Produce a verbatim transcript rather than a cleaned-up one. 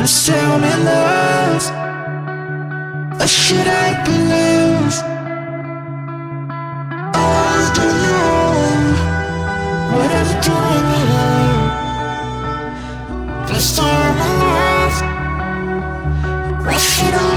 Just tell me, love, or should I believe? I don't know what I'm doing here. Just tell me, love, what should I